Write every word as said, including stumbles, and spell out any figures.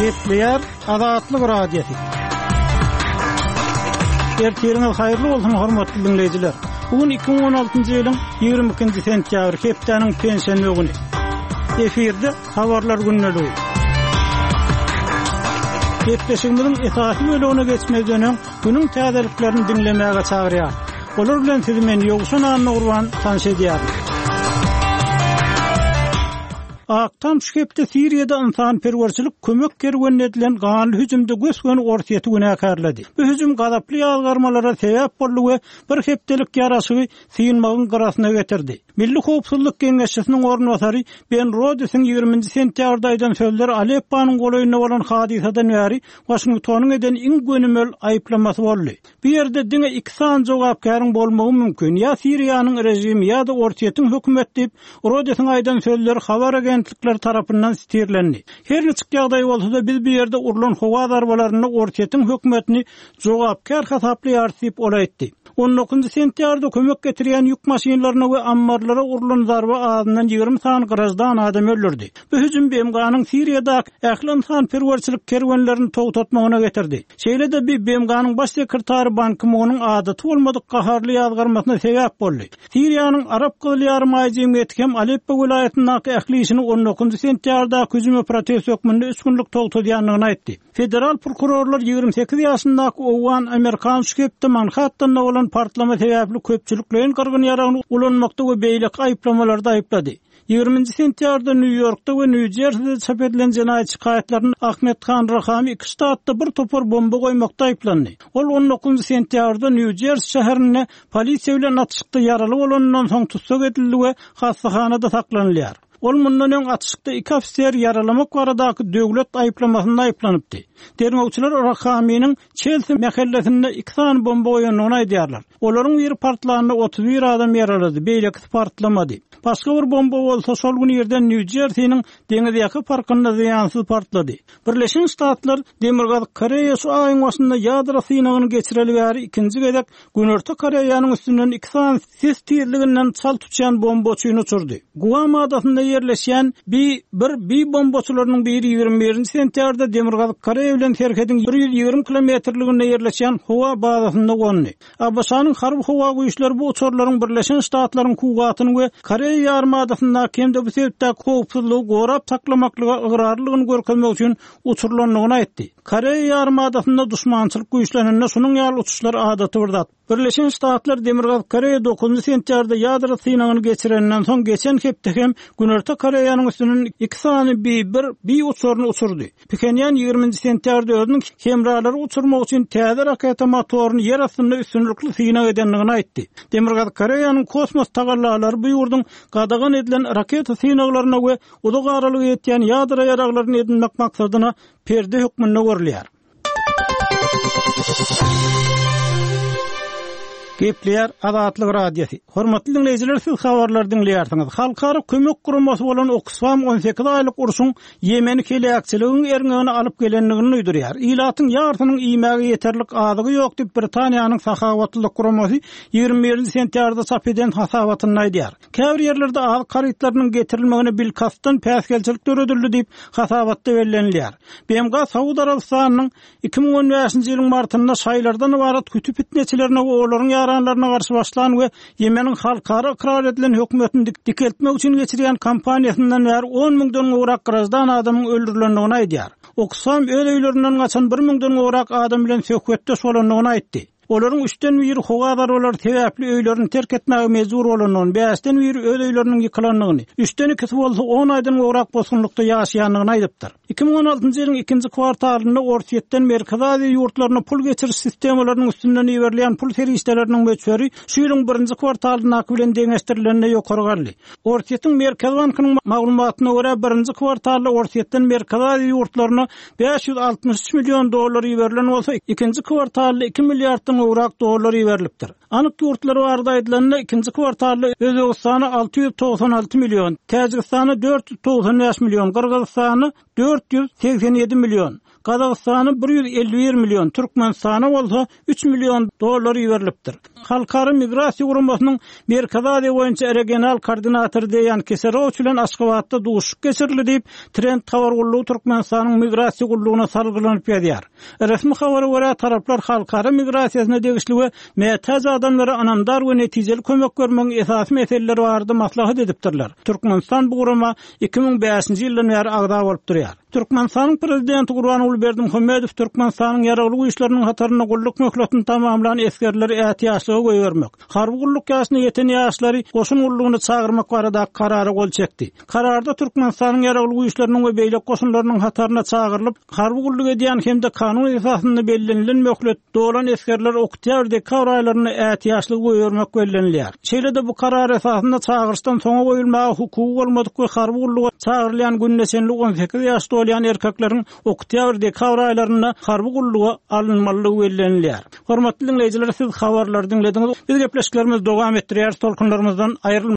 Gepleýär Azatlyk radiosu. Ertiriňiz haýyrly bolsun hormatly dinleýijiler. Bugün iki bin on altyncy ýylyň ýygrimi ikinji sentýabr hepdeniň pensiýa güni. Efirde habarlar günnäli. Hepdeşigimiziň esasy bölügine geçmezden öň günüň täzeliklerini dinlemäge çagyrýar. Olar bilen sizi men ýogşan anna urban tanış edýär. Aktam şüphepde Siriýada insanperwerçilik kömek kerweninden edilen ganly hüjümde gösgön ortaýaty günäkärledi. Bu hüjüm gadaply ýalgarmalara sebäp boldy we bir hepdelik ýaraşygy sýynmagyň garasyna getirdi. Milli Howpsuzlyk Geňeşçisiniň ornwasary Ben Rodesiň ýygrimiňji sentýabrda aýdan sözleri Aleppanyň golaýyna bolan hadisadan bäri Washingtonyň eden iň gönümel aýplamasy boldy. Bu ýerde diňe iki san jogapkaryň bolmagy mümkin. Ýa Siriýanyň rejimi ýa-da ortaýatyň hökümet diýip Rodesiň aýdan sözleri habar agentlikler tarapyndan stirlendi. Her nechik ýagdaý bolsa da biz bu ýerde urulan howa darbalaryny ortaýatyň hökümetini jogapkar hasaplyar diýip olaýtdy. on dokuzunçy sentýabrda kömek getirýän ýük maşynlaryna we ammarlara urulan zarba azyndan ýygrimi san garaşdan adam öldürdi. Bu hüjüm B M G'nyň Siriýada ähli insanperwerçilik kerwenlerini togtatmagyna getirdi. Şeýle-de B M G'nyň baş sekretary Ban Ki-moonyň adaty bolmadyk gaharly ýazgarmasyna sebäp boldy. Siriýanyň Arap gyzly ýarmagy jemgyýeti hem Aleppo welaýatynyň ähli işini on dokuzunçy sentýabrda hüjüm operatsiýasy hökmünde üç günlük togtadýanlygyny aýtdy. Federal prokurorlar ýygrimi sekiz ýaşyndaky Owan Amerikan şüphepde Manhattan'da bolan partlama sebäpli köpçüliklerin gyrgyn ýaragyny ulanmakda we beýlik aýplamalarda aýplady. ýygrimiňji sentýabrda New Yorkda we New Jersey'de çap edilen jenaýat şikaýetlerini Ahmet Khan Rahami iki ştatda bir topar bomba goýmakda aýplandy. Ol on dokuzunçy sentýabrda New Jersey şäherine polisiýa bilen atışykda ýaraly bolandan soň tutsak edildi we hastahanada saklanýar. Ol mundan öň atışykda iki ofisier yaralamak baradaky döwlet aýplamasyna aýplanypdy. Termowçylar Rahamynyň Chelsea mahallesinde iki san bomba goýanyny aýdýarlar. Olaryň bir partlagyna otuz bir adam yaralady, beýleki partlamady. Başga bir bomba bolsa şol gün ýerden New Jersey'niň deňizýaky parkynda ziýansyz partlady. Birleşen Ştatlar Demirgaz Koreýasy aýňwasynda ýadra synagyny geçireli bäri ikinji gezek Günörtü Koreýanyň üstünden iki san ses tezliginden çal tutýan bombaçyny uçurdy. Guam adasynda ýerleşýän bir bir bi bombaçylarynyň biri ýygrimi birinji sentýabrda Demirgaz Koreýa bilen Terkediň bir ýüz ýygrimi kilometrliginde ýerleşýän howa bazasynda gondy. Abaşanyň harby howa güýçleri bu uçurlaryň Birleşen Ştatlaryň kuwwatyny we Koreýa ýarmadasynda kemde bu sebäpde howpsuzlygy gorap saklamaklyga ıgrarlygyny görkezmek üçin uçurlanlygyny aýtdy. Koreýa ýarmadasynda duşmançylyk güýçlerini şunyň ýaly uçuşlar adaty bir zat. Birleşen Ştatlar Demirgaz Koreýa dokuzunçy sentýabrda ýadra synagyny geçirenden soň geçen hepde hem Günörtü Koreýanyň üstünden iki sany bir bir bi uçuryny uçurdy. Pekenýan ýygrimiňji sentýabrda özüniň hemralary uçurmak üçin täze raket motoryny ýer astynda üstünlikli syna edenligini aýtdy. Demirgaz Koreýanyň kosmos tagallary bu ýurdun gadagan edilen raket synaglaryna we uly garalygy ýetýän ýadra ýaraglaryny edinmek maksadyna perde hökmünde görülýär. Gepleýär Azatlyk radiosu. Hormatly dinleýijiler, siz habarlar dinleýärsiňiz. Halkara kömek gurulmasy bolan Oxfam on sekiz aýlyk urşuň Ýemeni kelekçiliginiň erňegini alyp gelenligini duýdurýar. Ilatyň ýartynyň iýmäge ýeterlik adygy ýok diýip Britaniýanyň Sahawatlyk gurulmasy ýygrimi birinji sentýabrda çap eden hasabatyny aýdýar. Käbir ýerlerde az karytlarynyň getirilmegini bilkasdan päsgelçilik döredildi diýip hasabatda bellenilýär. B M G Saudi Arabistanyň iki bin on beşinji ýylyň martynda şaýlardan ibarat kütüp etneçilerine we olaryň ýaranlaryna garşy başlan we Ýemeniň halkara ikrar edilen hökümetini dikeltmek üçin geçirýän kampaniýasyndan bäri on miňden gowrak garaşdan adamyň öldürilendigini aýdýar. Oksam öl öýlerinden gaçan bir miňden gowrak adam bilen söhbetdeş bolanlygyny aýtdy. Olaryň üçten biri howa darbalary sebäpli öýlerini terk etmäge mejbur bolanyny, beşten biri öl öýleriniň ýykylanlygyny, üçten ikisi bolsa on aýdan gowrak bosgunlukda ýaşaýanlygyny aýdypdyr. iki bin on altyncy ýylyň ikinji kwartalynda ortaýatdan Merkez Aziýa ýurtlaryna pul geçiriş sistemalarynyň üstünden ýeberilýän pul ferişdeleriniň möçberi şu ýylyň birinji kwartalyna bilen deňeşdirilenine ýokary galdy. Ortaýatyň Merkez Bankynyň maglumatyna görä birinji kwartalda ortaýatdan Merkez Aziýa ýurtlaryna beş ýüz altymyş üç million dollar ýeberilen bolsa, ikinji kwartalda iki milliard urak dollar ýeberilipdir. Anyk ýurtlary barda aýdylanda ikinji kwartalda Özbegistany altı yüz togsan alty million, Täjikistany dört yüz togsan beş million, Kyrgyzstany dört yüz seksen ýedi million, Kazakstanyň bir yüz elli bir milyon, Türkmenistana bolsa üç milyon dollar ýerilipdir. Halkara migrasiýa guramasynyň Merkez Aziýa boýunça regional koordinatory diýen Keserow bilen Aşgabatda duşuk geçirildi diýip Trend Habar gullugy Türkmenistanyň migrasiýa gullugyna salgylanyp ýadyar. Resmi habara görä taraplar halkara migrasiýasyna degişli metäz adamlara anamdar we netijeli kömek görmek esasy meseleler barada maslahat edipdirler. Türkmenistan bu gurama iki ming beşinji ýyldan beri agda bolup durýar. Türkmenistanyň prezidenti Gurbanuly Berdimuhammedow Türkmenistanyň ýaraly güýçleriniň hataryna gulluk möhletini tamamlanan eskerleri ätiýaçlygy goýbermek. Harby gulluk ýaşyna ýeten ýaşlary goşun gullugyny çagyrmak barada karary gol çekdi. Kararda Türkmenistanyň ýaraly güýçleriniň we beýlek goşunlarynyň hataryna çagyrlyp, harby gulluk edýän hemde kanun esasynda bellenlen möhlet dolan eskerler oktyabr dekabr aýlaryna ätiýaçlygy goýbermek bellenilýär. Çeýlede bu karar esasynda çagyrşdan soňa goýulmagy hukuky bolmadyk we harby gulluga çagyrylýan günnesenli on sekiz ýaşda olan erkeklerin oktyabr dekabr aýlaryna harby gulluga alınmalygy bellenilýär. Hormatly dinleýijiler, siz habarlary dinlediňiz. Biz gepleşiklerimiz dowam etdirýär, tolkunlarymyzdan aýrylma.